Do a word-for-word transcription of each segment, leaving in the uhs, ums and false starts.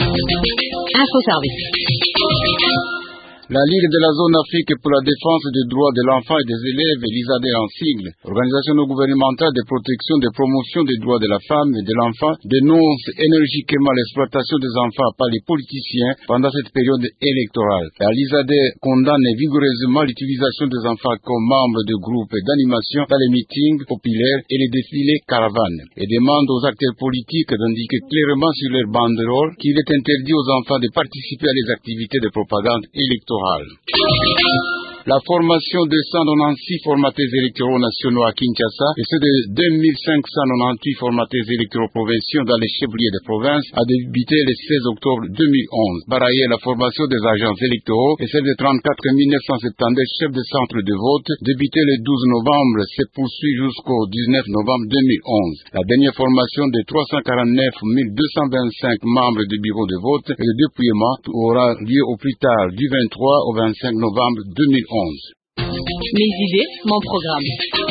Info Service. La Ligue de la zone Afrique pour la défense des droits de l'enfant et des élèves, l'I S A D en sigle, organisation non gouvernementale de protection et de promotion des droits de la femme et de l'enfant, dénonce énergiquement l'exploitation des enfants par les politiciens pendant cette période électorale. La L I S A D condamne vigoureusement l'utilisation des enfants comme membres de groupes d'animation dans les meetings populaires et les défilés caravanes, et demande aux acteurs politiques d'indiquer clairement sur leur banderole qu'il est interdit aux enfants de participer à les activités de propagande électorale. La formation de cent quatre-vingt-seize formateurs électoraux nationaux à Kinshasa et ceux de deux mille cinq cent quatre-vingt-dix formateurs électoraux provinciaux dans les chefs-lieux de province a débuté le seize octobre deux mille onze. Par ailleurs, la formation des agents électoraux et celle de trente-quatre mille neuf cent soixante-dix chefs de centre de vote débutée le douze novembre se poursuit jusqu'au dix-neuf novembre deux mille onze. La dernière formation de trois cent quarante-neuf mille deux cent vingt-cinq membres du bureau de vote et de dépouillement aura lieu au plus tard du vingt-trois au vingt-cinq novembre deux mille onze. Mes idées, mon programme.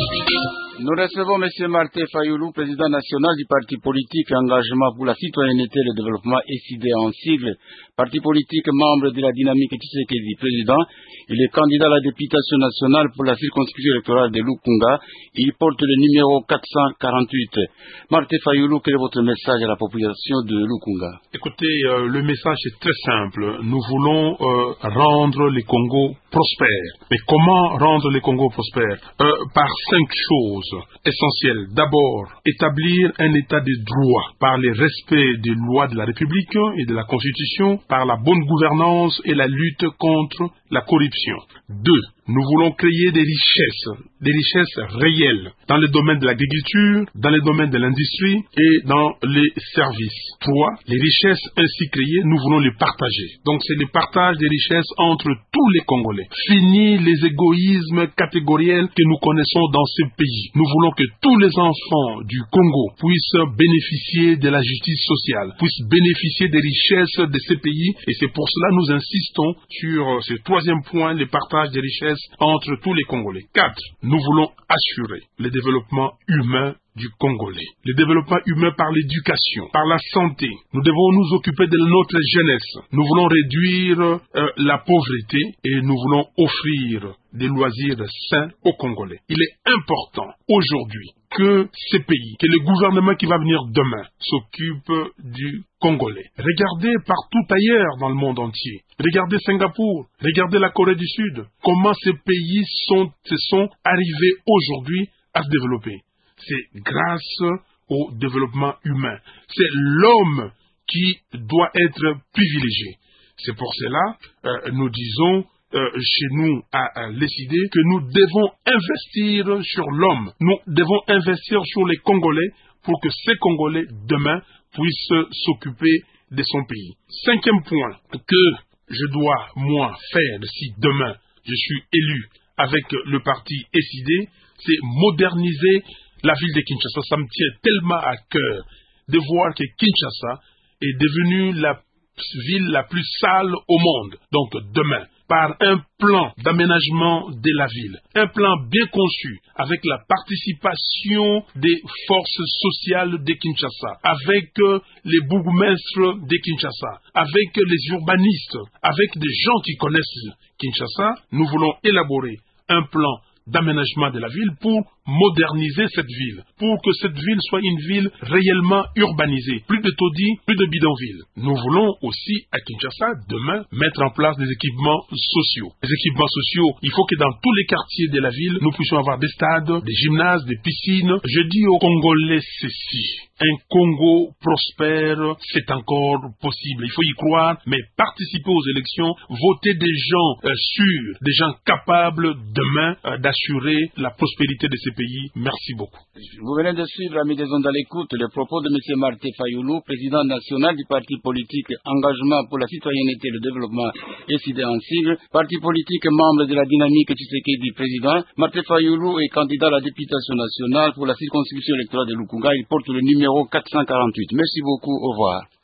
Nous recevons M. Martin Fayoulou, président national du parti politique Engagement pour la citoyenneté et le développement S I D en sigle, parti politique membre de la dynamique Tshisekedi président. Il est candidat à la députation nationale pour la circonscription électorale de Lukunga. Il porte le numéro quatre cent quarante-huit. Martin Fayoulou, quel est votre message à la population de Lukunga? Écoutez, euh, le message est très simple. Nous voulons euh, rendre les Congos prospères. Mais comment rendre les Congos prospères? euh, Par cinq choses essentielles. D'abord, établir un état de droit par le respect des lois de la République et de la Constitution, par la bonne gouvernance et la lutte contre la corruption. Deux, nous voulons créer des richesses, des richesses réelles dans le domaine de l'agriculture, dans le domaine de l'industrie et dans les services. Trois, les richesses ainsi créées, nous voulons les partager. Donc c'est le partage des richesses entre tous les Congolais. Fini les égoïsmes catégoriels que nous connaissons dans ce pays. Nous voulons que tous les enfants du Congo puissent bénéficier de la justice sociale, puissent bénéficier des richesses de ce pays, et c'est pour cela que nous insistons sur ce troisième point, le partage des richesses entre tous les Congolais. Quatre, nous voulons assurer le développement humain du Congolais. Le développement humain par l'éducation, par la santé. Nous devons nous occuper de notre jeunesse. Nous voulons réduire euh, la pauvreté et nous voulons offrir des loisirs sains aux Congolais. Il est important aujourd'hui que ces pays, que le gouvernement qui va venir demain s'occupe du Congolais. Regardez partout ailleurs dans le monde entier. Regardez Singapour, regardez la Corée du Sud. Comment ces pays sont, se sont arrivés aujourd'hui à se développer. C'est grâce au développement humain. C'est l'homme qui doit être privilégié. C'est pour cela euh, nous disons euh, chez nous à, à l'E S I D que nous devons investir sur l'homme. Nous devons investir sur les Congolais pour que ces Congolais demain puissent s'occuper de son pays. Cinquième point que je dois moi faire si demain je suis élu avec le parti S I D, c'est moderniser la ville de Kinshasa. Ça me tient tellement à cœur de voir que Kinshasa est devenue la ville la plus sale au monde. Donc demain, par un plan d'aménagement de la ville, un plan bien conçu, avec la participation des forces sociales de Kinshasa, avec euh, les bourgmestres de Kinshasa, avec les urbanistes, avec des gens qui connaissent Kinshasa, nous voulons élaborer un plan d'aménagement de la ville pour moderniser cette ville, pour que cette ville soit une ville réellement urbanisée, plus de taudis, plus de bidonvilles. Nous voulons aussi à Kinshasa demain mettre en place des équipements sociaux. Les équipements sociaux, il faut que dans tous les quartiers de la ville, nous puissions avoir des stades, des gymnases, des piscines. Je dis aux Congolais ceci. Un Congo prospère, c'est encore possible. Il faut y croire, mais participer aux élections, voter des gens euh, sûrs, des gens capables demain euh, d'assurer la prospérité de ces pays. Merci beaucoup. Vous venez de suivre, amis des ondes à l'écoute, les propos de M. Martin Fayoulou, président national du parti politique Engagement pour la citoyenneté et le développement S I D en sigle, parti politique membre de la dynamique Tshisekedi président. Martin Fayoulou est candidat à la députation nationale pour la circonscription électorale de Lukunga. Il porte le numéro quatre cent quarante-huit. Merci beaucoup. Au revoir.